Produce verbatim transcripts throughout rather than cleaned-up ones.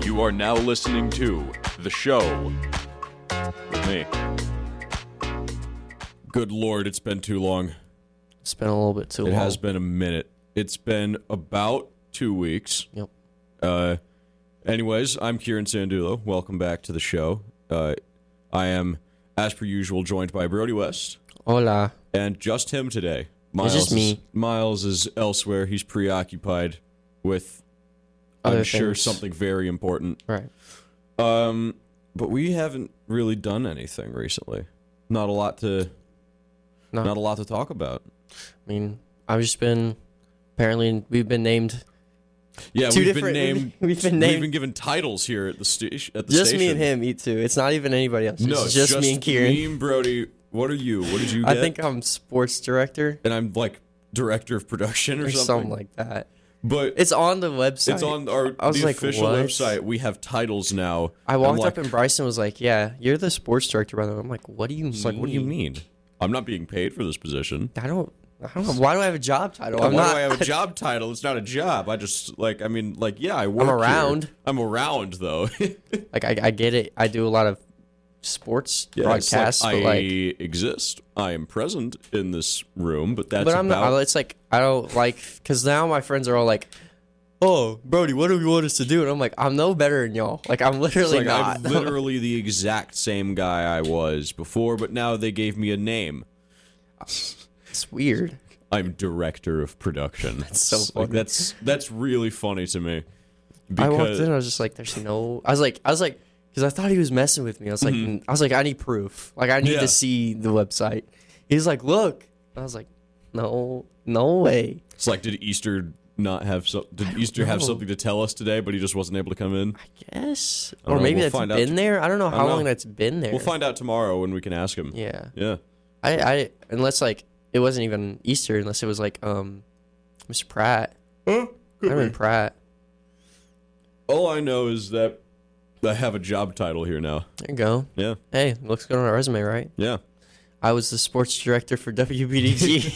You are now listening to The Show with me. Good Lord, it's been too long. It's been a little bit too It long. has been a minute. It's been about two weeks. Yep. Uh, anyways, I'm Kieran Sandulo. Welcome back to the show. Uh, I am, as per usual, joined by Brody West. Hola. And just him today. Miles just me. Is, Miles is elsewhere. He's preoccupied with, Other I'm sure, things. something very important. Right. Um, but we haven't really done anything recently. Not a lot to, No. not a lot to talk about. I mean, I've just been, apparently, we've been named. Yeah, Two we've been different- named. we've been We've named- been given titles here at the station. At the Just station. me and him eat too. It's not even anybody else. It's No, just, it's just me and Kieran. Me and Brody. What are you? What did you get? I think I'm sports director and I'm like director of production or, or something. something like that. But It's on the website. it's on our I was the like, official what? website. We have titles now. I I'm walked like, up and Bryson was like, "Yeah, you're the sports director, by the way." I'm like, "What do you It's mean?" like, what do you mean? I'm not being paid for this position. I don't. I don't know. Why do I have a job title? Why I'm not. do I have a job title? It's not a job. I just like. I mean, like, yeah, I work. I'm around. here. I'm around though. Like I, I get it. I do a lot of sports Yeah, it's broadcasts, like, but I like, exist. I am present in this room, but that's but I'm about. not. It's like I don't like because now my friends are all like, "Oh, Brody, what do you want us to do?" And I'm like, "I'm no better than y'all. Like I'm It's literally like not." I'm literally the exact same guy I was before, but now they gave me a name. It's weird. I'm director of production. That's so Like, funny. that's that's really funny to me. I walked Because in, I was just like, "There's no." I was like, I was like, because I thought he was messing with me. I was like, I was like, I need proof. Like I need Mm-hmm. Yeah. to see the website. He's like, "Look." I was like, "No, no way." it's like, did Easter not have so? Did Easter have know. something to tell us today, but he just wasn't able to come in? I guess, I don't or know. maybe We'll that's find out been t- there. I don't know I how don't long know. that's been there. We'll find out tomorrow when we can ask him. Yeah. Yeah. I, I unless like it wasn't even Easter unless it was like um Mister Pratt. Huh? I remember Pratt. All I know is that I have a job title here now. There you go. Yeah. Hey, looks good on our resume, right? Yeah. I was the sports director for W B D G.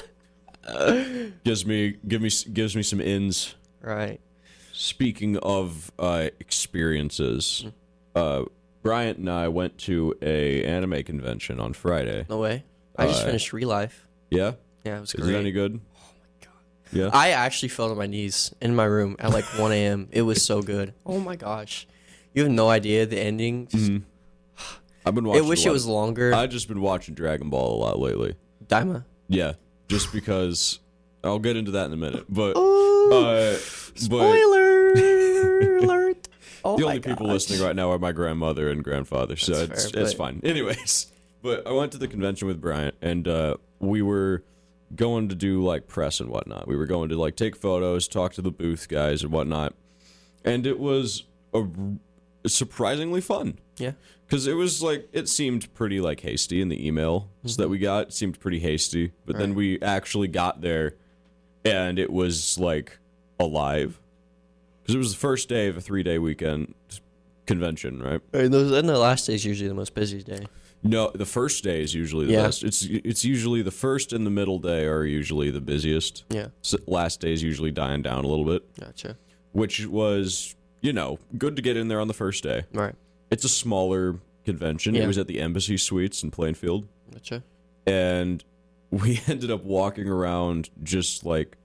Gives me give me gives me some ins. Right. Speaking of uh, experiences, uh, Bryant and I went to a anime convention on Friday. No way. I just Uh, finished Real Life. Yeah, Yeah, it was is great. it any good? Oh my god. Yeah, I actually fell to my knees in my room at like one a.m. It was so good. Oh my gosh. You have no idea the ending. Just, I've been I watching. wish a it lot- was longer. I've just been watching Dragon Ball a lot lately. Daima. Yeah, just because I'll get into that in a minute. But Oh, uh, but spoiler alert. Oh the my only people gosh. listening right now are my grandmother and grandfather, so That's it's fair, it's but- fine. Anyways, but I went to the convention with Bryant, and uh, we were going to do like press and whatnot. We were going to like take photos, talk to the booth guys and whatnot, and it was a r- surprisingly fun. Yeah. Because it was like, it seemed pretty like hasty in the emails that we got. It seemed pretty hasty. But then Right. we actually got there and it was like alive. Because it was the first day of a three day weekend convention, right? And those and the last day is usually the most busy day. No, the first day is usually the Yeah. best. It's it's usually the first and the middle day are usually the busiest. Yeah. S last day is usually dying down a little bit, Gotcha. which was, you know, good to get in there on the first day. Right. It's a smaller convention. It Yeah. was at the Embassy Suites in Plainfield. Gotcha. And we ended up walking around just like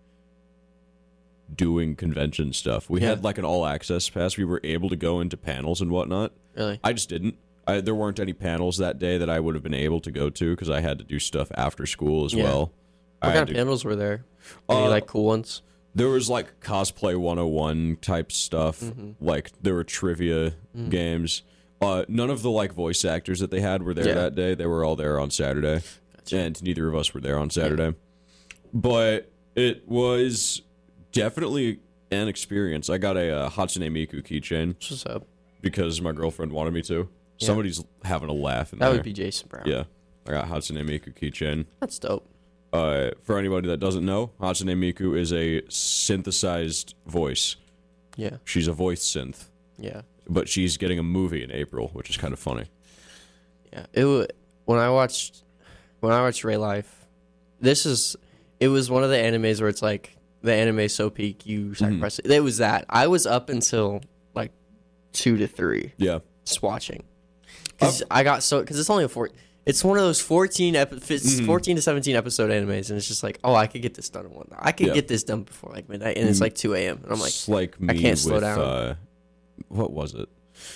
doing convention stuff. We Yeah. had like an all access pass. We were able to go into panels and whatnot. Really? I just didn't. I, there weren't any panels that day that I would have been able to go to because I had to do stuff after school as Yeah. well. I What had kind to- of panels were there? Any Uh, like cool ones? There was like cosplay one oh one type stuff. Mm-hmm. Like there were trivia games. Uh, none of the like voice actors that they had were there Yeah. that day. They were all there on Saturday, Gotcha. and neither of us were there on Saturday. But it was definitely an experience. I got a uh, Hatsune Miku keychain What's up? because my girlfriend wanted me to. Yeah. Somebody's having a laugh in That there. would be Jason Brown. Yeah, I got Hatsune Miku keychain. That's dope. Uh, for anybody that doesn't know, Hatsune Miku is a synthesized voice. Yeah. She's a voice synth, Yeah. but she's getting a movie in April, which is kind of funny. Yeah. It wa when I watched when I watched Ray Life, this is it was one of the animes where it's like the anime so peak you sacrifice it. It was that. I was up until like two to three. Yeah. Just watching. Because I got so because it's only a four. It's one of those fourteen, epi- mm-hmm. fourteen to seventeen episode animes, and it's just like, oh, I could get this done in one night. I could yeah. get this done before like midnight, and it's like two a.m. and I'm like, it's like me I can't slow with, down. Uh, what was it?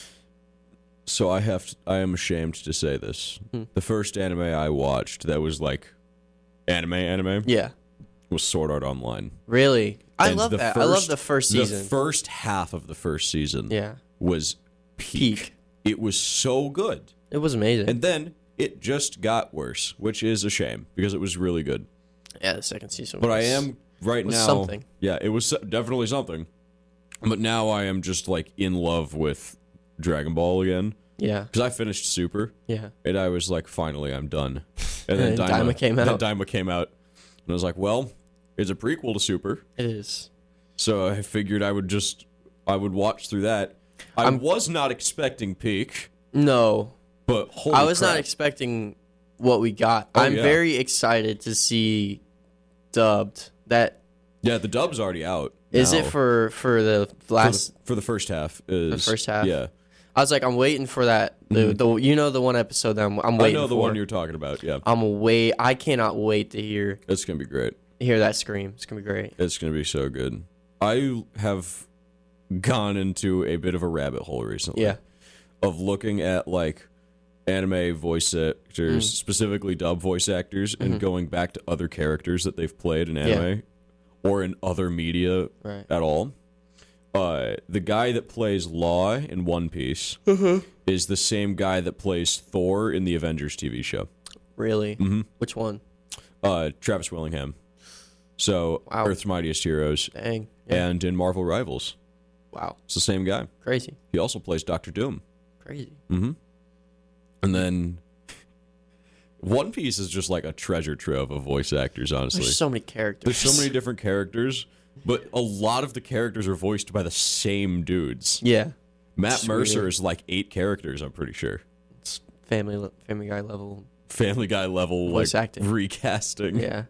So I have to, I am ashamed to say this. Hmm. The first anime I watched that was like anime anime. Yeah. Was Sword Art Online. Really? I And love the that. First, I love the first season. The first half of the first season. Yeah. Was peak. peak. It was so good. It was amazing. And then it just got worse, which is a shame because it was really good. Yeah, the second season. But was, I am right was now. Something. Yeah, it was definitely something. But now I am just like in love with Dragon Ball again. Yeah. Because I finished Super. Yeah. And I was like, finally, I'm done. And then and Daima, Daima came out. Then Daima came out. And I was like, well, it's a prequel to Super. It is. So I figured I would just, I would watch through that. I I'm, was not expecting peak. No. But holy I was crap. not expecting what we got. Oh, I'm yeah. very excited to see dubbed. That Yeah, the dub's already out. Is now. it for for the last for the, for the first half? Is, the first half? Yeah. I was like, I'm waiting for that. The, Mm-hmm. the you know the one episode that I'm, I'm waiting for. I know the for. one you're talking about. Yeah. I'm wait. I cannot wait to hear. It's gonna be great. Hear that scream. It's gonna be great. It's gonna be so good. I have gone into a bit of a rabbit hole recently. Yeah. Of looking at like anime voice actors, Mm. specifically dub voice actors, and Mhm. going back to other characters that they've played in anime or in other media Right. at all. Uh, the guy that plays Law in One Piece Mm-hmm. is the same guy that plays Thor in the Avengers T V show. Really? Mm-hmm. Which one? Uh, Travis Willingham. So, Wow. Earth's Mightiest Heroes. Dang. Yeah. And in Marvel Rivals. Wow. It's the same guy. Crazy. He also plays Doctor Doom. Crazy. Mm-hmm. And then One Piece is just like a treasure trove of voice actors, honestly. There's so many characters. There's so many different characters, but a lot of the characters are voiced by the same dudes. Yeah. Matt It's Mercer weird. is like eight characters, I'm pretty sure. It's family le- Family Guy level. Family Guy level Voice like, acting. recasting. Yeah.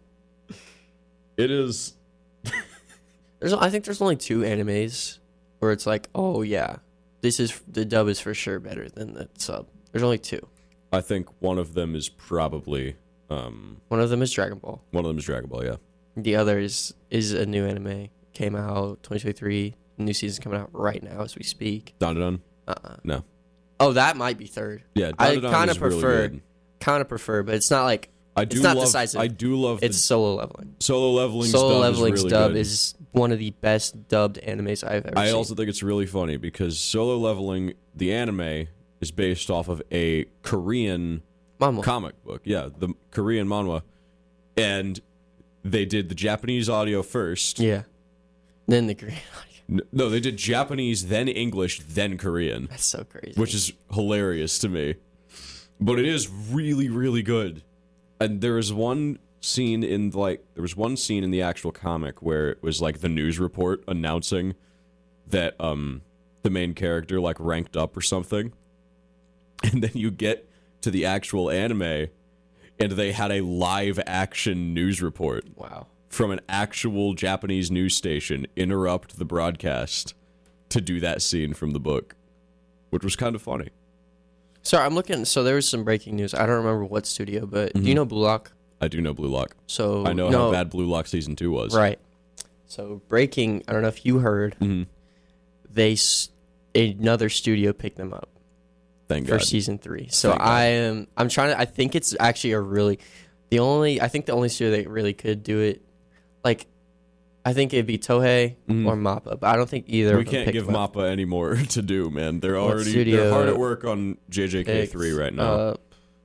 It is. There's I think there's only two animes where it's like, oh yeah, this is the dub is for sure better than the sub. There's only two. I think one of them is probably. Um, One of them is Dragon Ball. one of them is Dragon Ball, yeah. The other is is a new anime. Came out twenty twenty-three. New season's coming out right now as we speak. Dandadan? Uh-uh. No. Oh, that might be third. Yeah, I Dandadan kind is of really prefer, good. kind of prefer, but it's not like I do it's not love, decisive. I do love it's the solo leveling. solo leveling Solo dub leveling's is really dub good. is one of the best dubbed animes I've ever I seen. also think it's really funny because solo leveling, the anime, is based off of a Korean Manhwa. comic book. Yeah, the Korean manhwa. And they did the Japanese audio first. Yeah. Then the Korean audio. N- No, they did Japanese, then English, then Korean, That's so crazy. which is hilarious to me. But it is really, really good. And there is one scene in like there was one scene in the actual comic where it was like the news report announcing that um the main character like ranked up or something. And then you get to the actual anime and they had a live action news report Wow. from an actual Japanese news station interrupt the broadcast to do that scene from the book, which was kind of funny. Sorry, I'm looking. So there was some breaking news. I don't remember what studio, but do you Mhm. know Blue Lock? I do know Blue Lock. So I know no, how bad Blue Lock season two was. Right. So breaking. I don't know if you heard. Mhm. They s- another studio picked them up Thank for God. season three. So Thank God. I am. I'm trying to. I think it's actually a really the only. I think the only studio that really could do it. Like, I think it'd be Tohei Mhm. or Mappa, but I don't think either. We of them can't picked give them up. Mappa any more to do, man. They're What already studio they're hard at work on J J K three Picks right now. Up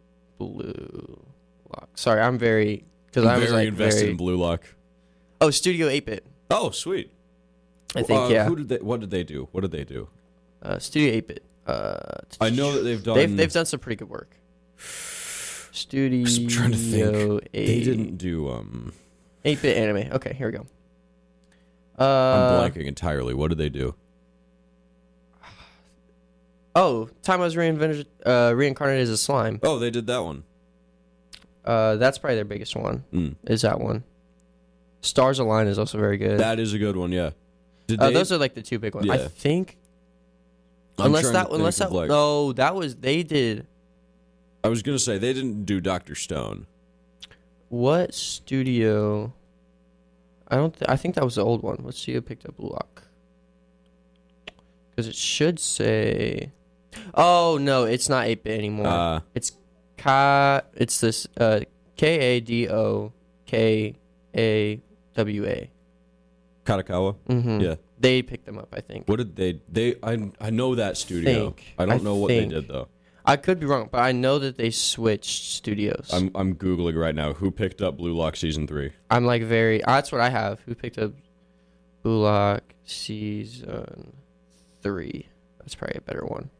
Blue Lock. Sorry, I'm very because I'm I was very like invested very, in Blue Lock. Oh, Studio eight bit. Oh, sweet. I think Uh, yeah. Who did they? What did they do? What did they do? Uh, Studio eight bit. Uh, I know that they've done. they've they've done some pretty good work. Studio I'm trying to think. eight. They didn't do. Um, eight bit anime. Okay, here we go. I'm Uh, blanking entirely. What did they do? oh, Time I was reinvented, uh, reincarnated as a slime. Oh, they did that one. Uh, that's probably their biggest one. Mm. Is that one? Stars Align is also very good. That is a good one. Yeah. Did uh, they? those are like the two big ones. I Yeah. think. I'm unless trying that, to think unless that, of, like- no, that was they did. I was gonna say they didn't do Doctor Stone. What studio? I don't. Th- I think that was the old one. What studio picked up Blue Lock? Because it should say. Oh no, it's not eight bit anymore. Uh, It's Ka. It's this uh, K A D O K A W A. Katakawa. Mm-hmm. Yeah. They picked them up, I think. What did they? They I I know that studio. Think. I don't I know what think. they did though. I could be wrong, but I know that they switched studios. I'm I'm googling right now. Who picked up Blue Lock season three? I'm like very. Uh, that's what I have. Who picked up Blue Lock season three? That's probably a better one.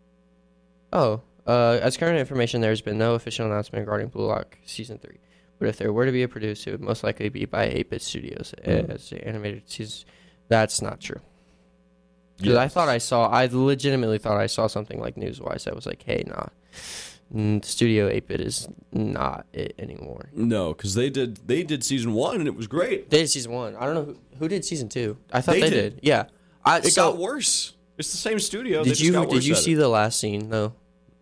Oh, uh, as current information, there's been no official announcement regarding Blue Lock season three. But if there were to be a producer, it would most likely be by eight bit Studios Mm. as the animated season. That's not true. Because I thought I saw, I legitimately thought I saw something like Newswise that was like, hey, nah, mm, Studio eight bit is not it anymore. No, because they did they did season one and it was great. They did season one. I don't know who, who did season two. I thought They they, did. did. Yeah. I, It so, got worse. It's the same studio. They Did just you got did worse you at see it. the last scene? No.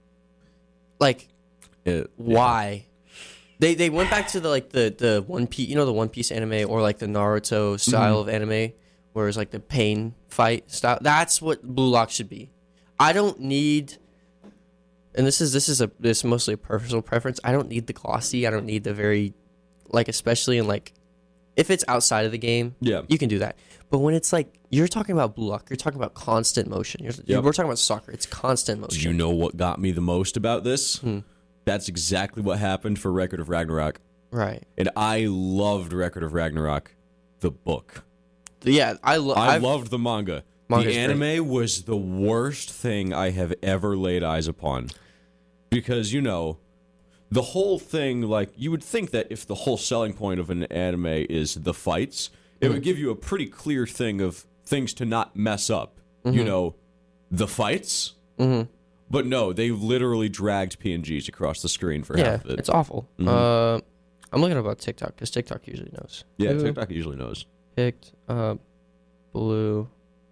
Like, It- why? They they went back to the like the the One Piece, you know, the One Piece anime or like the Naruto style Mm-hmm. of anime, where it's like the pain fight style. That's what Blue Lock should be. I don't need, and this is this is a this is mostly a personal preference. I don't need the glossy. I don't need the very, like especially in like, if it's outside of the game, Yeah. you can do that. But when it's like you're talking about Blue Lock, you're talking about constant motion. You're, Yep. We're talking about soccer. It's constant motion. Do you know what got me the most about this? Hmm. That's exactly what happened for Record of Ragnarok. Right. And I loved Record of Ragnarok, the book. Yeah, I love. I loved the manga. Manga's The anime was the worst thing I have ever laid eyes upon. Because, you know, the whole thing, like, you would think that if the whole selling point of an anime is the fights, it Mm-hmm. would give you a pretty clear thing of things to not mess up. Mm-hmm. You know, the fights. Mm-hmm. But no, they literally dragged P N Gs across the screen for Yeah, half of it. it's awful. Mhm. Uh, I'm looking about TikTok because TikTok usually knows. Yeah, Who TikTok usually knows. picked up Blue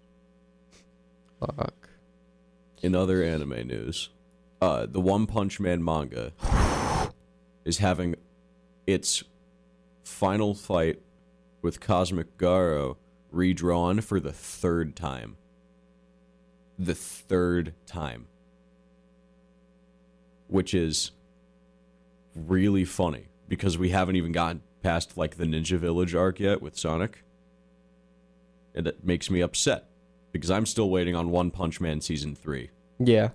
Lock. In other anime news, uh, the One Punch Man manga is having its final fight with Cosmic Garo redrawn for the third time. The third time. Which is really funny because we haven't even gotten past like the Ninja Village arc yet with Sonic. And it makes me upset because I'm still waiting on One Punch Man season three. Yeah.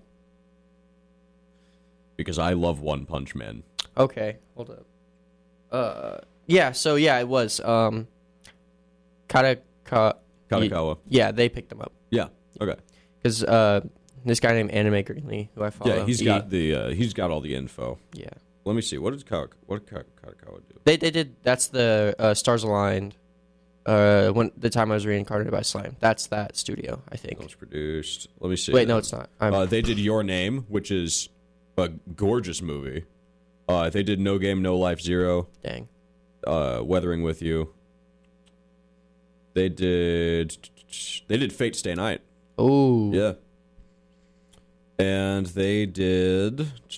Because I love One Punch Man. Okay. Hold up. Uh. Yeah. So yeah, it was. Um. Kataka. Katakawa. Yeah, they picked them up Yeah. Okay. because uh, this guy named Anime Greenlee, who I follow. Yeah, he's he- got the uh, he's got all the info. Yeah. Let me see. What did Ka- what did Ka- Katakawa do? They they did. That's the uh, Stars Aligned. Uh, when the time I was reincarnated by slime. That's that studio, I think. That was produced. Let me see. Wait, no, it's not. I'm, Uh, they did Your Name, which is a gorgeous movie. Uh, they did No Game, No Life, Zero. dang. Uh, Weathering with You. They did. They did Fate Stay Night. Oh. Yeah. And they did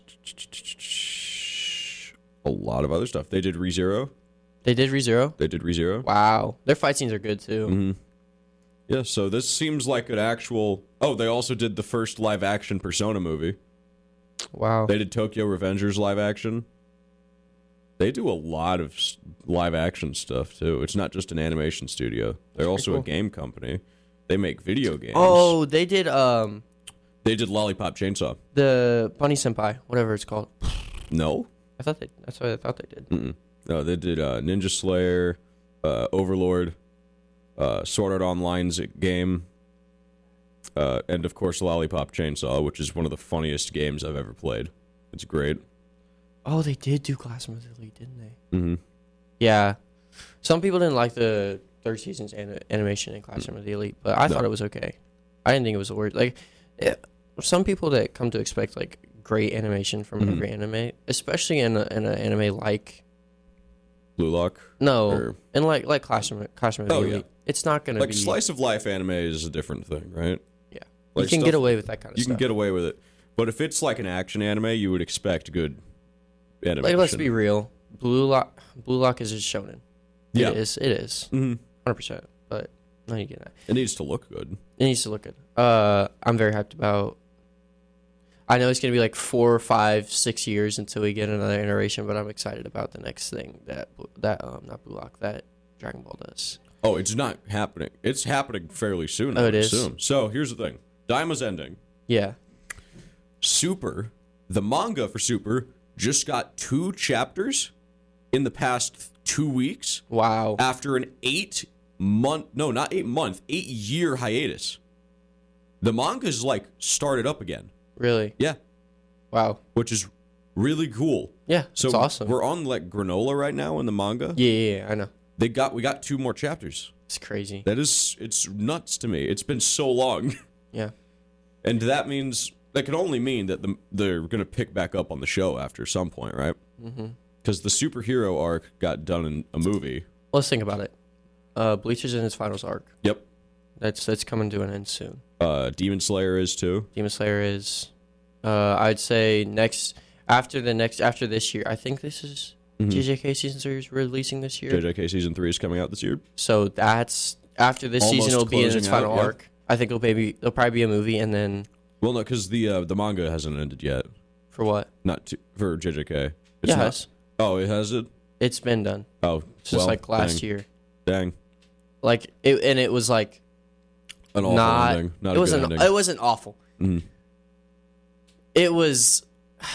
a lot of other stuff. They did ReZero. They did ReZero. They did ReZero. Wow, their fight scenes are good too. Mm-hmm. Yeah, so this seems like an actual... Oh, they also did the first live-action Persona movie. Wow. They did Tokyo Revengers live-action. They do a lot of s- live-action stuff, too. It's not just an animation studio. They're also cool. a game company. They make video games. Oh, they did um They did Lollipop Chainsaw. the Bunny Senpai, whatever it's called. No? I thought they. That's what I thought they did. Mm-mm. No, they did uh, Ninja Slayer, uh, Overlord, uh, Sword Art Online's game, uh, and of course Lollipop Chainsaw, which is one of the funniest games I've ever played. It's great. Oh, they did do Classroom of the Elite, didn't they? Mm-hmm. Yeah. Some people didn't like the third season's an- animation in Classroom of the Elite, but I No. thought it was okay. I didn't think it was the word. Like, it, some people that come to expect like great animation from Mhm. every anime, especially in a, in an anime like Blue Lock. no, Or- and like like Classroom Classroom of the Oh, Elite, yeah. it's not gonna Like be slice of life anime is a different thing, right? Yeah. Like you can stuff, get away with that kind of you stuff. You can get away with it. But if it's like an action anime, you would expect good animation. Like, let's be real. Blue Lock, Blue Lock is just shonen. Yeah. It is. It is. Mm-hmm. one hundred percent. But no, you get that. It needs to look good. It needs to look good. Uh, I'm very hyped about. I know it's gonna be like four, five, six years until we get another iteration, but I'm excited about the next thing that that um not Blue Lock that Dragon Ball does. Oh, it's not happening. It's happening fairly soon. I Oh, would it is? assume. So here's the thing: Daima's ending. Yeah. Super, the manga for Super just got two chapters in the past two weeks Wow. after an eight month, no, not eight month, eight year hiatus. The manga's like started up again. Really? Yeah, Wow. which is really cool. Yeah. So it's awesome. we're on like Granola right now in the manga. Yeah, yeah, yeah. I know. They got we got two more chapters. It's crazy. That is, it's nuts to me. It's been so long, Yeah. and that means that can only mean that the, they're going to pick back up on the show after some point, right? Mm-hmm. Because the superhero arc got done in a movie. Let's think about it. Uh, Bleach is in its finals arc. Yep. That's that's coming to an end soon. Uh, Demon Slayer is too. Demon Slayer is. Uh, I'd say next after the next after this year. I think this is Mhm. J J K season three is releasing this year. J J K season three is coming out this year. So that's after this Almost season. It'll be in its closing final out, yeah. arc. I think it'll maybe there'll probably be a movie, and then Well, no, because the uh, the manga hasn't ended yet. for what? Not to, for J J K. It's Yeah, not- it's, Oh, it has it. it's been done. Oh, It's just well, like last dang, year. Dang, Like it, and it was like an awful not. ending. Not it a wasn't. good ending. It wasn't awful. Mhm. It was.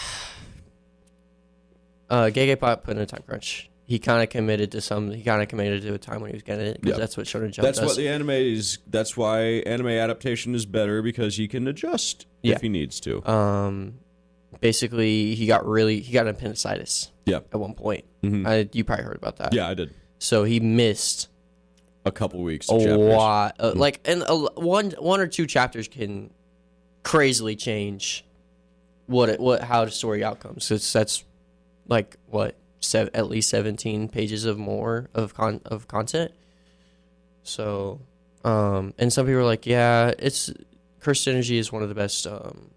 Uh, Gege Pot put in a time crunch. He kind of committed to some. He kind of committed to a time when he was getting it because Yeah. that's what Shonen Jump That's does. what the anime is. That's why anime adaptation is better because he can adjust Yeah. if he needs to. um, basically, he got really he got appendicitis. Yeah. At one point, Mhm. I, you probably heard about that. Yeah, I did. So he missed A couple weeks. a of chapters. lot. Uh, Mhm. Like, and a, one one or two chapters can crazily change what it, what how the story outcomes. It's that's like what sev- at least seventeen pages of more of con of content. So, um, and some people are like, yeah, it's Cursed Energy is one of the best. Um,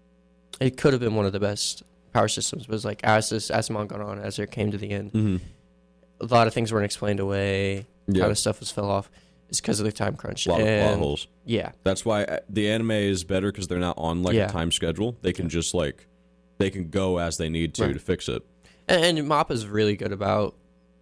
it could have been one of the best power systems, but it's like as this as the manga got on, as it came to the end, Mhm. a lot of things weren't explained away. Yeah. Kind of stuff was fell off. It's because of the time crunch. A lot of And- plot holes. Yeah, That's why uh, the anime is better because they're not on like Yeah. a time schedule. They can just like they can go as they need to Right. to fix it. and, and Mappa's really good about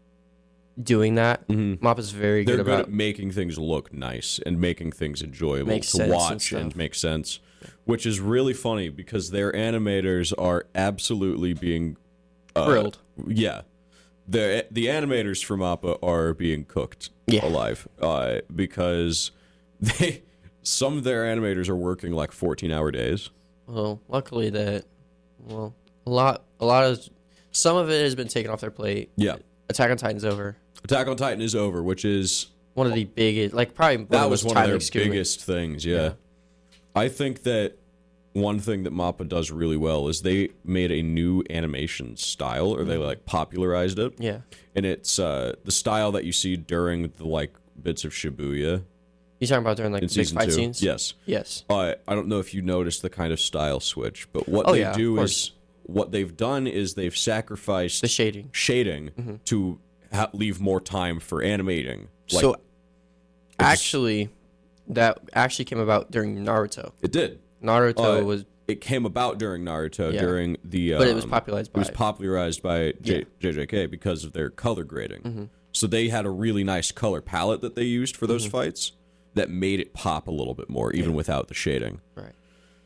doing that. Mm-hmm. Mappa's very They're good good about at making things look nice and making things enjoyable Makes to sense and watch and, stuff. make sense, which is really funny because their animators are absolutely being uh, grilled. Yeah, the the animators from Appa are being cooked Yeah. alive uh, because they some of their animators are working like fourteen hour days. Well, luckily that well a lot a lot of some of it has been taken off their plate. Yeah, Attack on Titan's over. Attack on Titan is over, which is One of the biggest, like probably one that of the was most one of their time-consuming- biggest things. Yeah. Yeah. I think that one thing that Mappa does really well is they made a new animation style, or they like popularized it, Yeah, and it's uh, the style that you see during the like bits of Shibuya you talking about during like in the big season fight two. scenes? Yes, Yes. uh, I don't know if you noticed the kind of style switch, but what Oh, they yeah, of do course. is what they've done is they've sacrificed The shading. shading Mm-hmm. to ha- leave more time for animating. Like, so actually, that actually came about during Naruto. it did. Naruto Uh, was, It came about during Naruto Yeah. during the. Um, but it was popularized It by was it. popularized by J- Yeah. JJK because of their color grading. Mm-hmm. So they had a really nice color palette that they used for Mm-hmm. those fights that made it pop a little bit more, even without the shading. Right.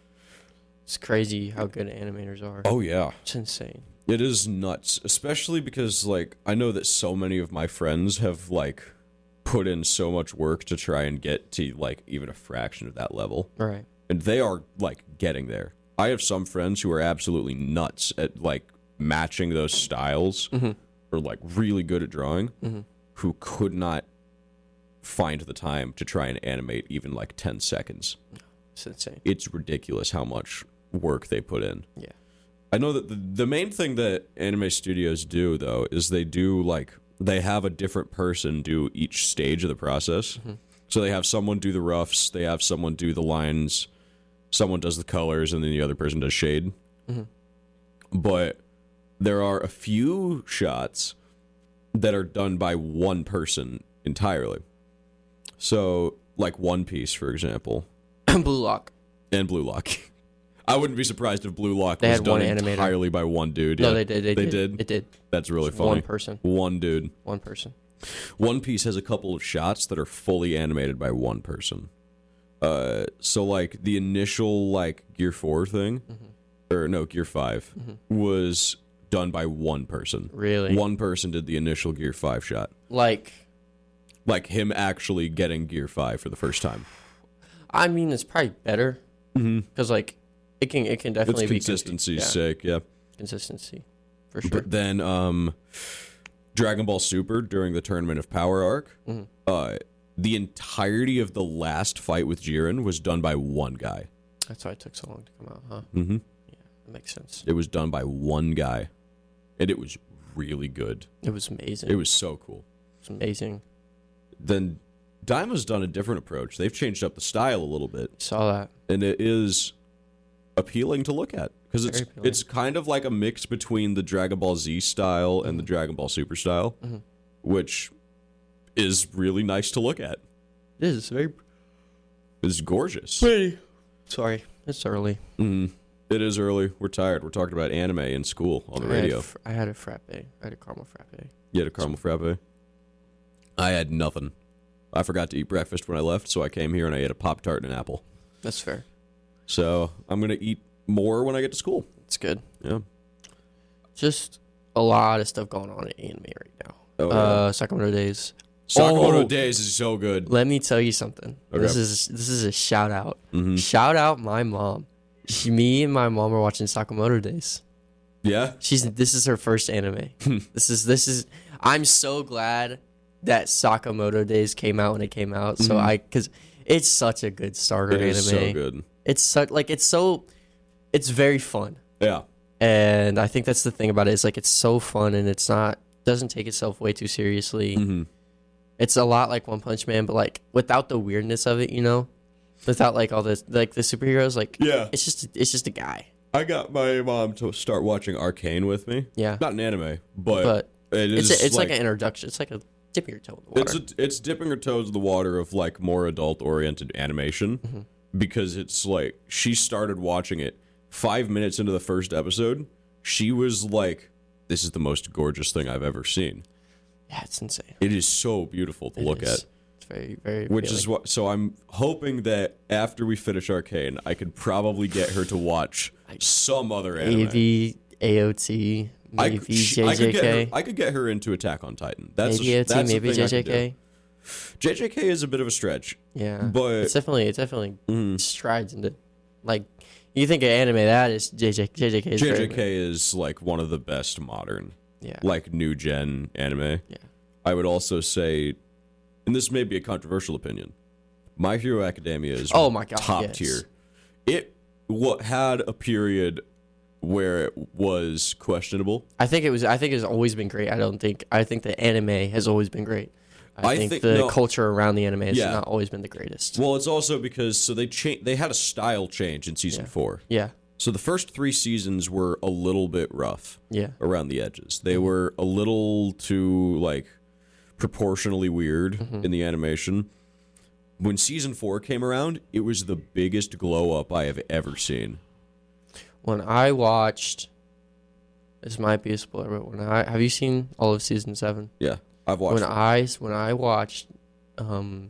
It's crazy how good animators are. Oh yeah, It's insane. it is nuts. Especially because like I know that so many of my friends have like put in so much work to try and get to like even a fraction of that level, Right. and they are like getting there. I have some friends who are absolutely nuts at like matching those styles, Mm-hmm. or like really good at drawing, Mm-hmm. who could not find the time to try and animate even like ten seconds. It's insane. It's ridiculous how much work they put in. Yeah. I know that the, the main thing that anime studios do though is they do like they have a different person do each stage of the process. Mm-hmm. So they have someone do the roughs, they have someone do the lines, someone does the colors and then the other person does shade. Mm-hmm. But there are a few shots that are done by one person entirely. So, like One Piece, for example. Blue Lock. And Blue Lock. I wouldn't be surprised if Blue Lock they was had done one animator. entirely by one dude. No, yeah. they did. They, they did. did. It did. That's really Just funny. One person. One dude. One person. One Piece has a couple of shots that are fully animated by one person. Uh, so like the initial like Gear Four thing, mm-hmm. or no Gear Five, mm-hmm. was done by one person. Really? One person did the initial Gear Five shot. Like, like him actually getting Gear Five for the first time. I mean, it's probably better because mm-hmm. like it can it can definitely it's be consistency's yeah. sake, yeah. Consistency, for sure. But then, um, Dragon Ball Super during the Tournament of Power arc, mm-hmm. uh, the entirety of the last fight with Jiren was done by one guy. That's why it took so long to come out, huh? Mm-hmm. Yeah, that makes sense. It was done by one guy, and it was really good. It was amazing. It was so cool. It was amazing. Then Daima's done a different approach. They've changed up the style a little bit. Saw that. And it is appealing to look at because it's appealing. It's kind of like a mix between the Dragon Ball Z style and mm-hmm. the Dragon Ball Super style, mm-hmm. which is really nice to look at. It is very. It's gorgeous. Pretty. Sorry, it's early. Mm-hmm. It is early. We're tired. We're talking about anime in school on the I radio. Had fr- I had a frappe. I had a caramel frappe. You had a caramel frappe? I had nothing. I forgot to eat breakfast when I left, so I came here and I ate a Pop-Tart and an apple. That's fair. So I'm going to eat more when I get to school. It's good. Yeah. Just a lot of stuff going on in anime right now. Oh, uh, yeah. Sakamoto Days. Sakamoto oh, Days is so good. Let me tell you something. Okay. This is this is a shout out. Mm-hmm. Shout out my mom. She, me and my mom are watching Sakamoto Days. Yeah. She's this is her first anime. this is this is. I'm so glad that Sakamoto Days came out when it came out. So mm-hmm. I because it's such a good starter it anime. Is so good. It's such like it's so. It's very fun. Yeah. And I think that's the thing about it is like it's so fun and it's not doesn't take itself way too seriously. Mm-hmm. It's a lot like One Punch Man, but like without the weirdness of it, you know, without like all this like the superheroes. Like yeah, it's just it's just a guy. I got my mom to start watching Arcane with me. Yeah, not an anime, but, but it is. It's, a, it's like, like an introduction. It's like a dipping your toe in the water. It's a, it's dipping her toes in the water of like more adult oriented animation mm-hmm. because it's like she started watching it five minutes into the first episode. She was like, "This is the most gorgeous thing I've ever seen." Yeah, it's insane. It is so beautiful to it look is. at. It's very, very. Which appealing. is what. So I'm hoping that after we finish Arcane, I could probably get her to watch some other anime. A V, A O T, maybe I, she, J J K. I could, get her, I could get her into Attack on Titan. That's maybe A O T, that's maybe J J K. J J K is a bit of a stretch. Yeah, but it's definitely it definitely mm, strides into like you think of anime that is J J K. J J K is J J K is like one of the best modern, yeah, like new gen anime. Yeah. I would also say, and this may be a controversial opinion, My Hero Academia is oh my God, top yes. tier. It what had a period where it was questionable. I think it was. I think it's always been great. I don't think. I think the anime has always been great. I, I think, think the no, culture around the anime has yeah. not always been the greatest. Well, it's also because so they cha- they had a style change in season yeah. four. Yeah. So the first three seasons were a little bit rough. Yeah. Around the edges, they mm-hmm. were a little too like. proportionally weird mm-hmm. in the animation. When season four came around, it was the biggest glow up I have ever seen. When I watched, this might be a spoiler, but when I have you seen all of season seven? Yeah, I've watched. When it. I when I watched, um,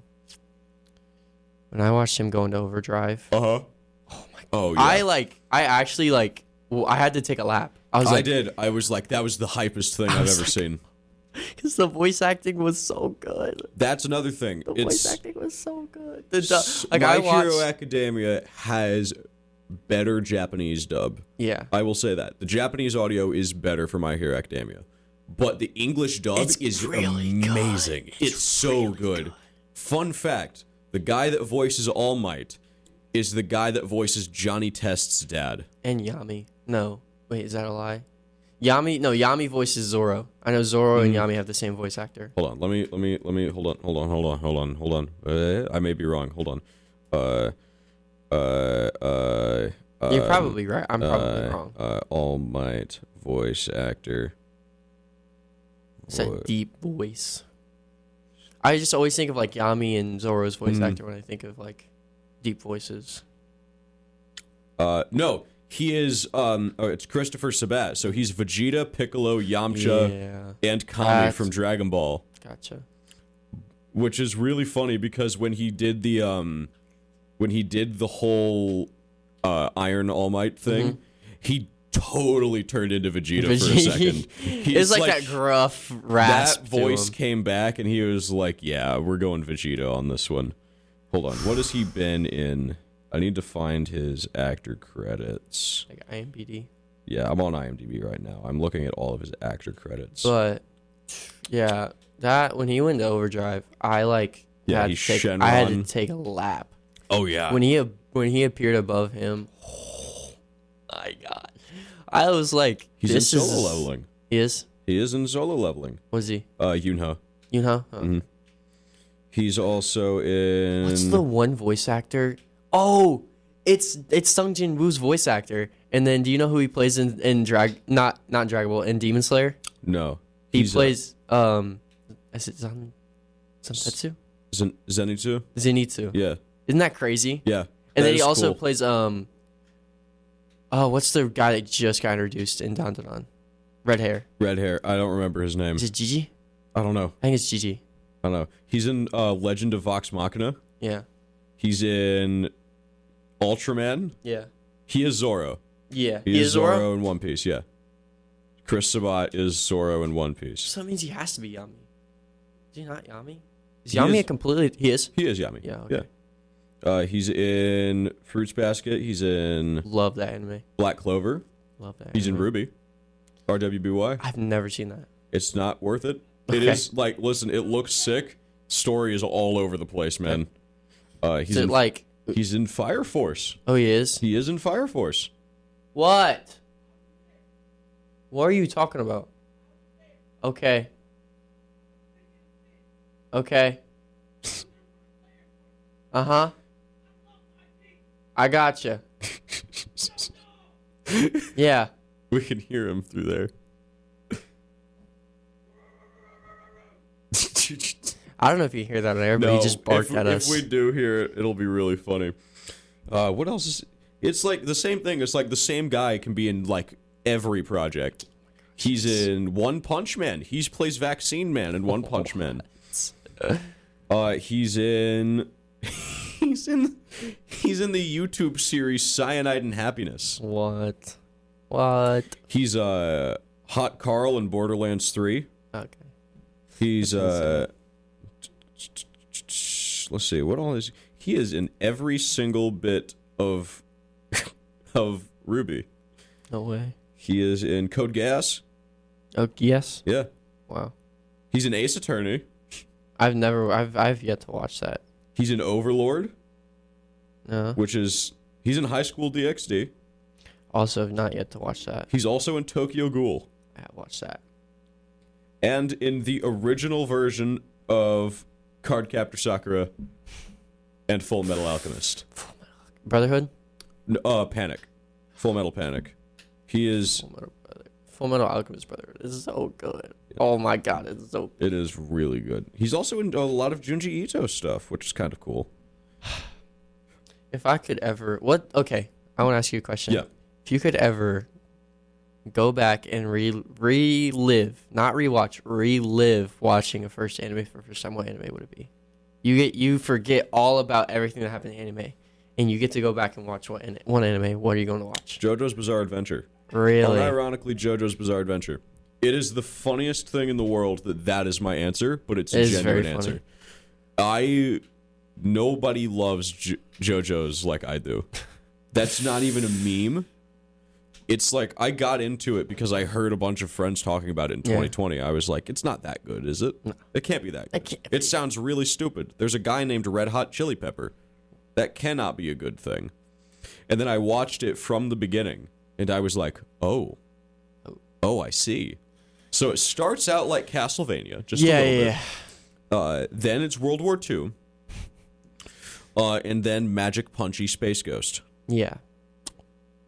when I watched him go into overdrive. Uh huh. Oh my God. Oh yeah. I like. I actually like. Well, I had to take a lap. I was. I like, did. I was like, that was the hypest thing I've ever like, seen. Because the voice acting was so good. That's another thing. The it's, voice acting was so good. The du- like My I watched, Hero Academia has better Japanese dub. Yeah. I will say that. The Japanese audio is better for My Hero Academia. But the English dub it's is really amazing. Good. It's, it's so really good. good. Fun fact, the guy that voices All Might is the guy that voices Johnny Test's dad. And Yami. No. Wait, is that a lie? Yami, no, Yami voices Zoro. I know Zoro mm. and Yami have the same voice actor. Hold on, let me, let me, let me, hold on, hold on, hold on, hold on, hold on. Uh, I may be wrong. Hold on. Uh, uh, uh, You're probably right. I'm probably uh, wrong. Uh, All Might voice actor. It's a deep voice. I just always think of like Yami and Zoro's voice mm. actor when I think of like deep voices. Uh, no, he is. Um, oh, it's Christopher Sabat. So he's Vegeta, Piccolo, Yamcha, yeah. and Kami That's, from Dragon Ball. Gotcha. Which is really funny because when he did the um, when he did the whole uh, Iron All Might thing, mm-hmm. he totally turned into Vegeta, Vegeta. for a second. It's like, like that gruff rasp. That voice came back, and he was like, "Yeah, we're going Vegeta on this one." Hold on, what has he been in? I need to find his actor credits. Like I M D B. Yeah, I'm on I M D B right now. I'm looking at all of his actor credits. But yeah, that when he went to Overdrive, I like yeah, had he's to take, Shenron. I had to take a lap. Oh yeah, when he when he appeared above him, oh my God, I was like, he's this in solo is, leveling. He is. He is in solo leveling. Was he? Uh, Yunho. Yunho. Oh. Mm-hmm. He's also in. What's the one voice actor? Oh, it's it's Sung Jin Woo's voice actor. And then, do you know who he plays in in drag? Not not Dragon Ball, in Demon Slayer. No, he plays. A, um, is it Zan, Zantetsu? Zen, Zenitsu. Zenitsu. Yeah. Isn't that crazy? Yeah. And then he also cool. plays um. Oh, what's the guy that just got introduced in Dandadan? Red hair. Red hair. I don't remember his name. Is it Gigi? I don't know. I think it's Gigi. I don't know. He's in uh, Legend of Vox Machina. Yeah. He's in Ultraman. Yeah. He is Zoro. Yeah. He, he is, is Zoro? Zoro in One Piece, yeah. Chris Sabat is Zoro in One Piece. So that means he has to be Yami. Is he not Yami? Is he Yami is, a completely... He is? He is Yami. Yeah, okay. Yeah. Uh, he's in Fruits Basket. He's in... Love that anime. Black Clover. Love that He's anime. in Ruby. R W B Y. I've never seen that. It's not worth it. Okay. It is, like, listen, it looks sick. Story is all over the place, man. Uh, he's is it in, like... He's in Fire Force. Oh, he is? He is in Fire Force. What? What are you talking about? Okay. Okay. Uh-huh. I gotcha. Yeah. We can hear him through there. I don't know if you hear that on air, but no, he just barked if, at us. If we do hear it, it'll be really funny. Uh, what else is... It's like the same thing. It's like the same guy can be in like every project. He's in One Punch Man. He plays Vaccine Man in One Punch Man. Uh, he's in... He's in... He's in the YouTube series Cyanide and Happiness. What? What? He's uh, Hot Carl in Borderlands three. Okay. He's... uh. Let's see, what all is... He is in every single bit of... of Ruby. No way. He is in Code Geass. Oh, yes? Yeah. Wow. He's in Ace Attorney. I've never, I've I've yet to watch that. He's in Overlord. No. Which is, he's in High School D X D. Also, have not yet to watch that. He's also in Tokyo Ghoul. I have watched that. And in the original version of Cardcaptor Sakura and Full Metal Alchemist. Full Metal Brotherhood? No, uh, Panic. Full Metal Panic. He is... Full Metal, Full Metal Alchemist Brotherhood is so good. Yeah. Oh my god, it's so good. It is really good. He's also in a lot of Junji Ito stuff, which is kind of cool. If I could ever... What? Okay, I want to ask you a question. Yeah. If you could ever go back and re relive, not rewatch, relive watching a first anime for the first time, what anime would it be? You get you forget all about everything that happened in anime, and you get to go back and watch one, one anime. What are you going to watch? JoJo's Bizarre Adventure. Really? Unironically, JoJo's Bizarre Adventure. It is the funniest thing in the world that that is my answer, but it's it a genuine answer. Funny. I nobody loves jo- JoJo's like I do. That's not even a meme. It's like I got into it because I heard a bunch of friends talking about it in twenty twenty. Yeah. I was like, it's not that good, is it? No. It can't be that good. It, it sounds really stupid. There's a guy named Red Hot Chili Pepper. That cannot be a good thing. And then I watched it from the beginning, and I was like, oh, oh, I see. So it starts out like Castlevania, just yeah, a little yeah, bit. Yeah. Uh, then it's World War Two. Uh, and then Magic Punchy Space Ghost. Yeah.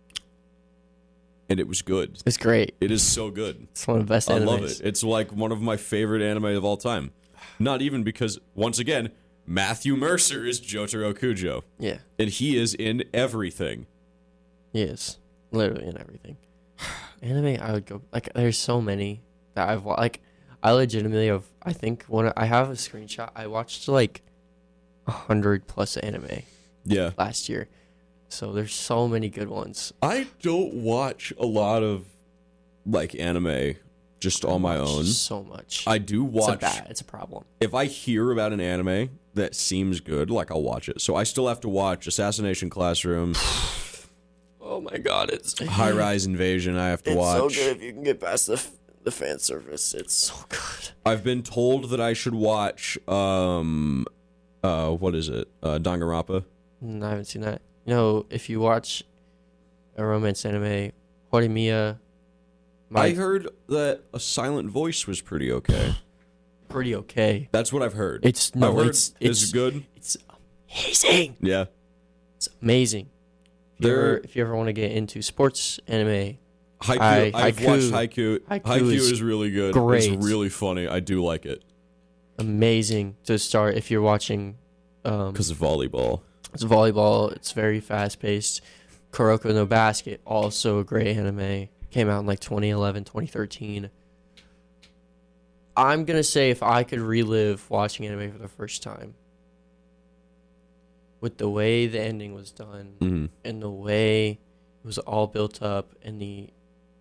and it was good. It's great. It is so good. It's one of the best animes. I love it. It's like one of my favorite anime of all time. Not even because, once again, Matthew Mercer is Jotaro Kujo. Yeah. And he is in everything. He is. Literally in everything. Anime, I would go... Like, there's so many that I've... Like, I legitimately have... I think when I have a screenshot, I watched, like, a hundred plus anime. Yeah. Last year. So there's so many good ones. I don't watch a lot of, like, anime just on my own. So much. I do watch... It's a bad... It's a problem. If I hear about an anime that seems good, like, I'll watch it. So I still have to watch Assassination Classroom... Oh my god, it's High Rise Invasion. I have to it's watch. It's so good if you can get past the f- the fan service. It's so good. I've been told that I should watch. Um, uh, what is it? Uh, Danganronpa. No, I haven't seen that. You know, if you watch a romance anime, Horimiya. My, I heard that A Silent Voice was pretty okay. Pretty okay. That's what I've heard. It's no, I've heard it's it's it's good. It's amazing. Yeah, it's amazing. If you, ever, if you ever want to get into sports anime, Haikyuu, I, I've Haikyuu, watched Haikyuu. Haikyuu, Haikyuu is, is really good. Great. It's really funny. I do like it. Amazing to start if you're watching. Um, because of volleyball. It's volleyball. It's very fast paced. Kuroko no Basket, also a great anime. Came out in like twenty eleven, twenty thirteen. I'm going to say if I could relive watching anime for the first time, with the way the ending was done, mm-hmm. and the way it was all built up, and the...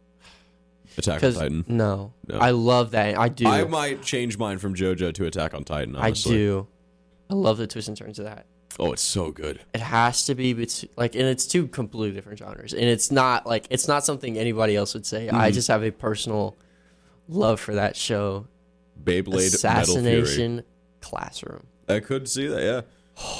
Attack on Titan. No, no. I love that. I do. I might change mine from JoJo to Attack on Titan, honestly. I do. I love the twists and turns of that. Oh, it's so good. It has to be, it's like, and it's two completely different genres, and it's not like it's not something anybody else would say. Mm-hmm. I just have a personal love for that show. Beyblade Assassination Metal Fury. Classroom. I could see that. Yeah,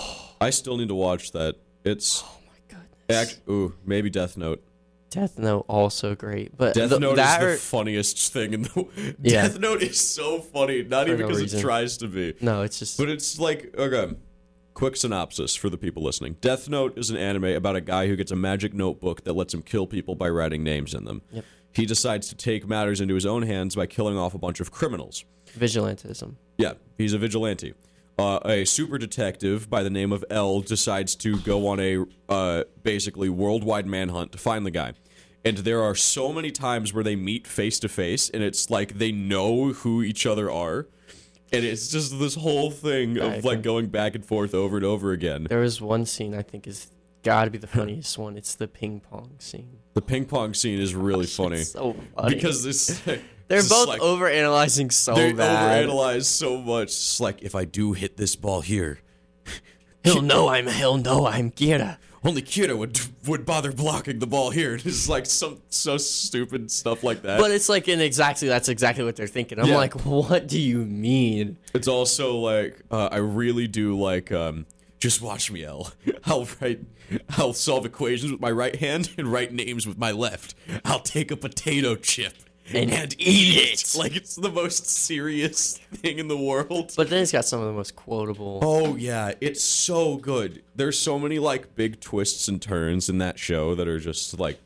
I still need to watch that. It's oh my goodness. Act, ooh, maybe Death Note. Death Note also great, but Death the, Note that is the are, funniest thing in the. Yeah. Death Note is so funny, not For even no because reason. it tries to be. No, it's just. But it's like okay. Quick synopsis for the people listening. Death Note is an anime about a guy who gets a magic notebook that lets him kill people by writing names in them. Yep. He decides to take matters into his own hands by killing off a bunch of criminals. Vigilantism. Yeah, he's a vigilante. Uh, a super detective by the name of L decides to go on a uh, basically worldwide manhunt to find the guy. And there are so many times where they meet face to face, and it's like they know who each other are. And it's just this whole thing of like going back and forth over and over again. There was one scene I think is got to be the funniest one. It's the ping pong scene. The ping pong scene is really funny. It's so funny. Because it's they're it's both like, overanalyzing so they bad. They overanalyze so much. It's like if I do hit this ball here, he'll know I'm he'll know I'm Kira. Only Kira would would bother blocking the ball here. It's like some so stupid stuff like that. But it's like in exactly that's exactly what they're thinking. I'm Yeah. like, what do you mean? It's also like uh, I really do like um, just watch me, L. I'll write, I'll solve equations with my right hand and write names with my left. I'll take a potato chip And, and eat it. like it's the most serious thing in the world. But then it's got some of the most quotable. Oh yeah, it's so good. There's so many like big twists and turns in that show that are just like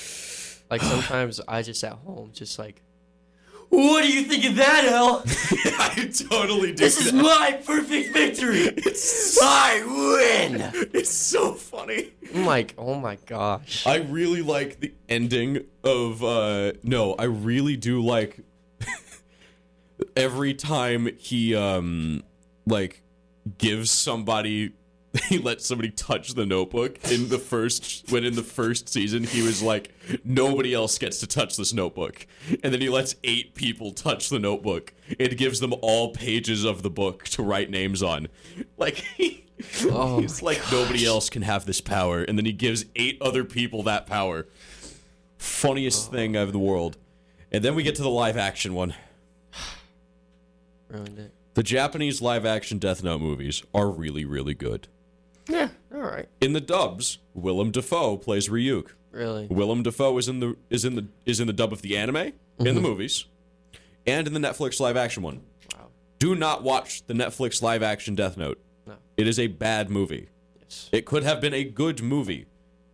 Like sometimes I just at home just like, what do you think of that, L? I totally do. This is that. my perfect victory. It's I win. it's so funny. I'm like, oh my gosh. I really like the ending of uh no, I really do like every time he um like gives somebody he lets somebody touch the notebook in the first when in the first season he was like nobody else gets to touch this notebook, and then he lets eight people touch the notebook. It gives them all pages of the book to write names on. Like he, Oh he's my like nobody else can have this power, and then he gives eight other people that power. Funniest Oh. thing of the world. And then we get to the live action one. Ruined it. The Japanese live action Death Note movies are really, really good. Yeah, all right. In the dubs, Willem Dafoe plays Ryuk. Really? Willem Dafoe is in the is in the is in the dub of the anime, Mm-hmm. in the movies, and in the Netflix live action one. Wow. Do not watch the Netflix live action Death Note. No. It is a bad movie. Yes. It could have been a good movie,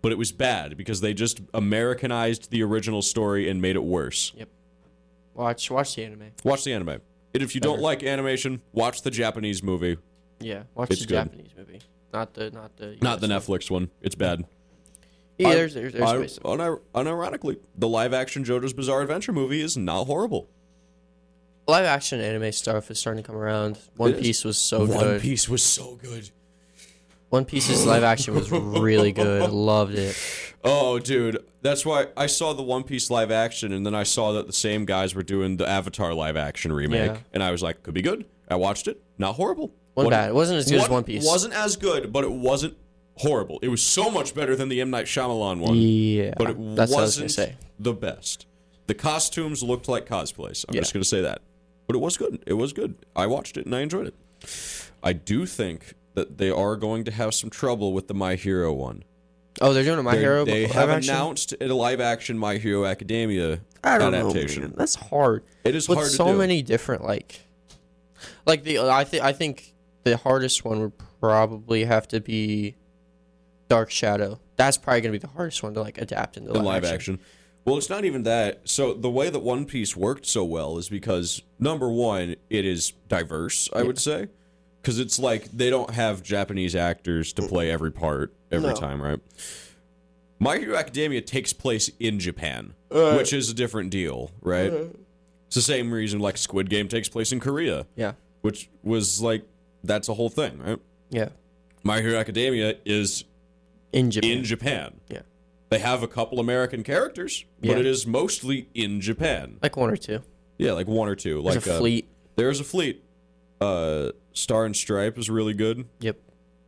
but it was bad because they just Americanized the original story and made it worse. Yep. Watch watch the anime. Watch the anime. And if you Better. don't like animation, watch the Japanese movie. Yeah, watch it's the good. Japanese movie, not the not the U S not the one. Netflix one. It's bad. Yeah, I, there's there's, there's I, ways. unir- unironically, the live-action JoJo's Bizarre Adventure movie is not horrible. Live action anime stuff is starting to come around. One It Piece was so One good. Piece was so good. One Piece's live action was really good. Loved it. Oh, dude, that's why I saw the One Piece live action, and then I saw that the same guys were doing the Avatar live action remake, Yeah. and I was like, could be good. I watched it, not horrible. One bad. It wasn't as good as One Piece. Wasn't as good, but it wasn't horrible. It was so much better than the M. Night Shyamalan one. Yeah, but it that's wasn't what I was gonna say. the best. The costumes looked like cosplays. I'm Yeah. just gonna say that. But it was good. It was good. I watched it and I enjoyed it. I do think that they are going to have some trouble with the My Hero one. Oh, they're doing a My They're- Hero. They live have action? announced a live action My Hero Academia I don't adaptation. know, man. That's hard. It is With hard to so do. many different like, like the I think I think the hardest one would probably have to be Dark Shadow. That's probably gonna be the hardest one to like adapt into in live, live action. action. Well, it's not even that. So the way that One Piece worked so well is because number one, it is diverse. I Yeah. would say, because it's like they don't have Japanese actors to play every part every No. time, right? My Hero Academia takes place in Japan, Right. which is a different deal, right? It's the same reason like Squid Game takes place in Korea, Yeah, which was like that's a whole thing, right? yeah. My Hero Academia is In Japan. in Japan. Yeah, They have a couple American characters, but Yeah. it is mostly in Japan. like one or two. Yeah, like one or two. There's like a uh, fleet. There's a fleet. Uh, Star and Stripe is really good. Yep,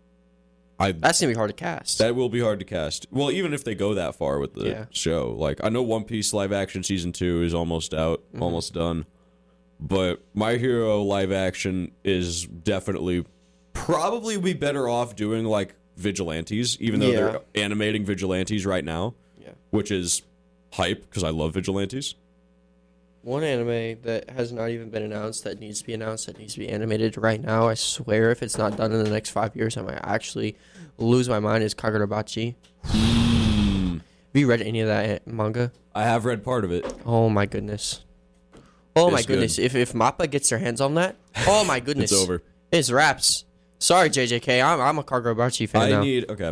I that's gonna be hard to cast. that will be hard to cast. Well, even if they go that far with the Yeah. show, like I know One Piece live action season two is almost out, Mm-hmm. almost done. But My Hero live action is definitely probably be better off doing like vigilantes, even though Yeah. they're animating vigilantes right now, Yeah. which is hype because I love vigilantes. One anime that has not even been announced that needs to be announced that needs to be animated right now. I swear, if it's not done in the next five years, I might actually lose my mind. Is Kagurabachi? Have you read any of that manga? I have read part of it. Oh my goodness! Oh my It's goodness! If if Mappa gets their hands on that, oh my goodness, It's over. It's wraps. Sorry, J J K. I'm I'm a Kagurabachi fan I now. need okay.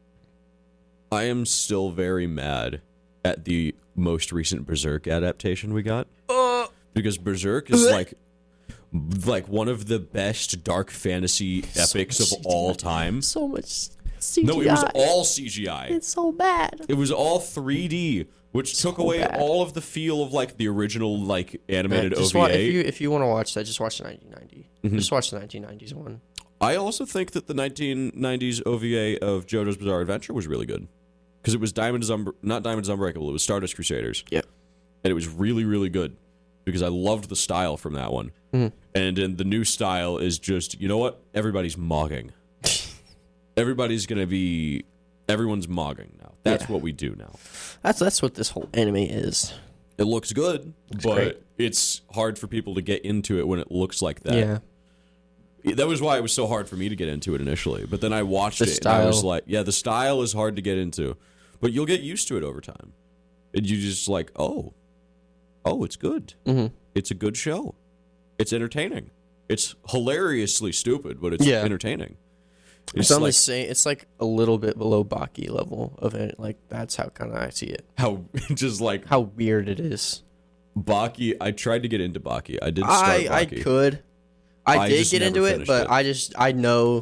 I am still very mad at the most recent Berserk adaptation we got Uh, because Berserk is like like one of the best dark fantasy epics of all time. so much C G I. No, it was all C G I. It's so bad. It was all three D, which took away bad. all of the feel of like the original like animated just O V A. wa- if you if you want to watch that, just watch the nineteen ninety. Mm-hmm. Just watch the nineteen nineties one. I also think that the nineteen nineties O V A of JoJo's Bizarre Adventure was really good because it was Diamond is Unbr- not Diamond is Unbreakable. It was Stardust Crusaders. Yeah. And it was really, really good because I loved the style from that one. Mhm. And then the new style is just, you know what? Everybody's mogging. Everybody's going to be, everyone's mogging now. That's Yeah. what we do now. That's that's what this whole anime is. It looks good, but great. it's hard for people to get into it when it looks like that. Yeah. That was why it was so hard for me to get into it initially. But then I watched The it and I was style. like, yeah, the style is hard to get into. But you'll get used to it over time. And you just like, oh, oh, it's good. Mhm. It's a good show. It's entertaining. It's hilariously stupid, but it's Yeah. entertaining. It's, It's on the like same. It's like a little bit below Baki level of it. Like that's how kind of I see it. how, just like How weird it is. Baki. I tried to get into Baki. I did start I I Baki. could. I, I did just get never into it, finished but it. I just I know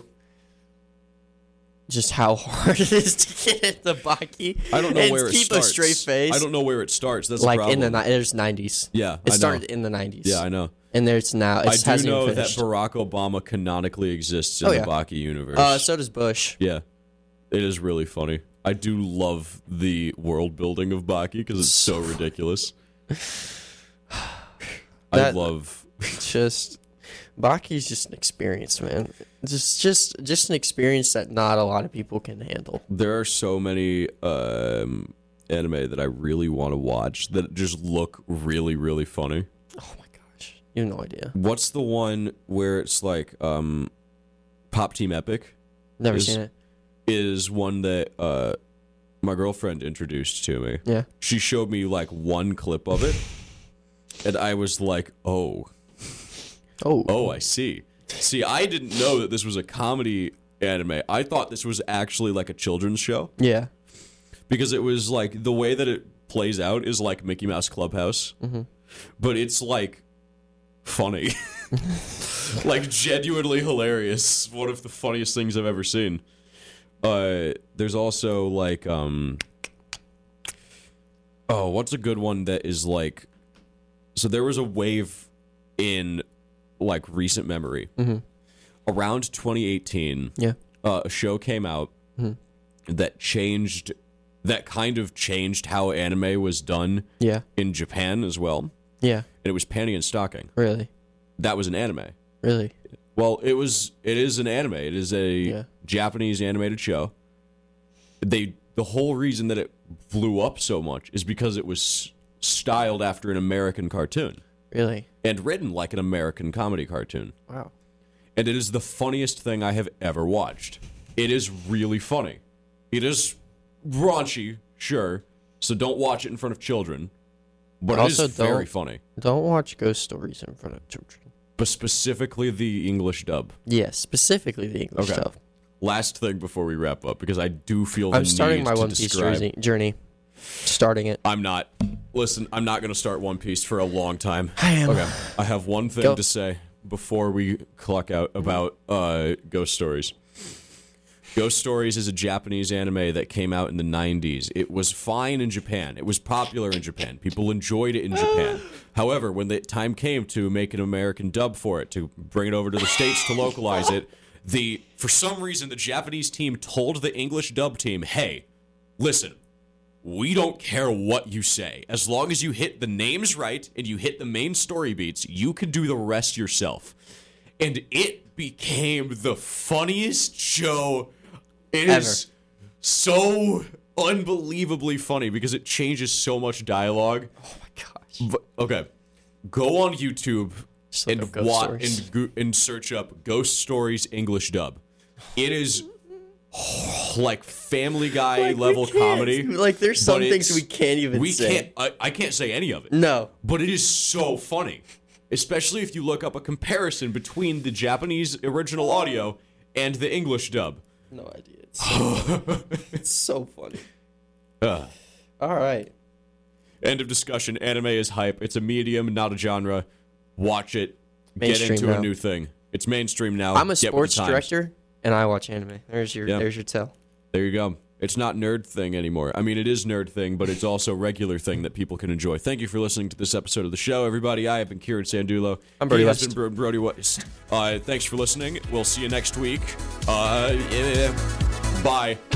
just how hard it is to get into Baki. I don't know and where it keep starts. a straight face. I don't know where it starts. That's like the in the problem. ni- there's nineties. Yeah, It I know. started in the nineties. Yeah, I know. And there's now. It I do hasn't know even that finished. Barack Obama canonically exists in Oh, the yeah. Baki universe. Uh, so does Bush. yeah, it is really funny. I do love the world building of Baki because it's so ridiculous. I That- love. Just Baki's just an experience, man. Just just just an experience that not a lot of people can handle. There are so many um, anime that I really want to watch that just look really, really funny. Oh my gosh, you have no idea. What's the one where it's like um, Pop Team Epic? Never Is- seen it. Is one that uh, my girlfriend introduced to me. Yeah. She showed me like one clip of it, and I was like, "Oh, oh, oh, I see." See, I didn't know that this was a comedy anime. I thought this was actually like a children's show. Yeah. Because it was like the way that it plays out is like Mickey Mouse Clubhouse, mm-hmm. but it's like funny, like genuinely hilarious. One of the funniest things I've ever seen. Uh, there's also like, um, oh, what's a good one that is like? So there was a wave in like recent memory mm-hmm. around twenty eighteen. Yeah, uh, a show came out mm-hmm. that changed. That kind of changed how anime was done yeah. in Japan as well. Yeah. And it was Panty and Stocking. Really? That was an anime. Really? Well, it was it is an anime. It is a yeah. Japanese animated show. They the whole reason that it blew up so much is because it was styled after an American cartoon. Really? And written like an American comedy cartoon. Wow. And it is the funniest thing I have ever watched. It is really funny. It is raunchy, sure, so don't watch it in front of children, but also it is very funny. Don't watch ghost stories in front of children. But specifically the English dub. Yeah, specifically the English okay. dub. Last thing before we wrap up, because I do feel the I'm starting need my to One Piece describe... journey. Starting it. I'm not. Listen, I'm not going to start One Piece for a long time. I am. Okay, I have one thing Go. to say before we clock out about uh, ghost stories. Ghost Stories is a Japanese anime that came out in the nineties. It was fine in Japan. It was popular in Japan. People enjoyed it in Japan. However, when the time came to make an American dub for it, to bring it over to the States to localize it, the for some reason the Japanese team told the English dub team, hey, listen, we don't care what you say. As long as you hit the names right and you hit the main story beats, you can do the rest yourself. And it became the funniest show. It Ever. is so unbelievably funny because it changes so much dialogue. Oh my gosh. But, okay, go on YouTube Just look and up Ghost watch Stories. and, go- and search up Ghost Stories English dub. It is like Family Guy Like, we level can't- comedy. Like there's some but things it's- we can't even we say. can't. I, I can't say any of it. No. But it is so funny, especially if you look up a comparison between the Japanese original audio and the English dub. No idea. It's so, it's so funny. Uh. All right. End of discussion. Anime is hype. It's a medium, not a genre. Watch it. Mainstream Get into now. a new thing. It's mainstream now. I'm a Get with the sports times. director, and I watch anime. There's your Yeah. there's your tell. There you go. It's not nerd thing anymore. I mean, it is nerd thing, but it's also regular thing that people can enjoy. Thank you for listening to this episode of the show, everybody. I have been Kieran Sandulo. I'm Brody he has West. been Bro- Brody West. Uh, thanks for listening. We'll see you next week. Uh, yeah. Bye.